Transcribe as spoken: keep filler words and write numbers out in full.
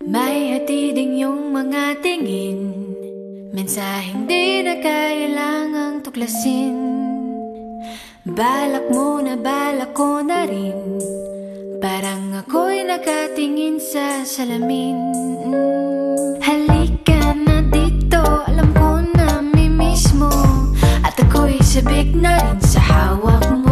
May hatid din yung mga tingin, mensaheng di na kailangang tuklasin. Balak mo na balak ko na rin, parang ako'y nakatingin sa salamin. mm. Halika na dito, alam ko na mimiss mo, at ako'y sabik na rin sa hawak mo.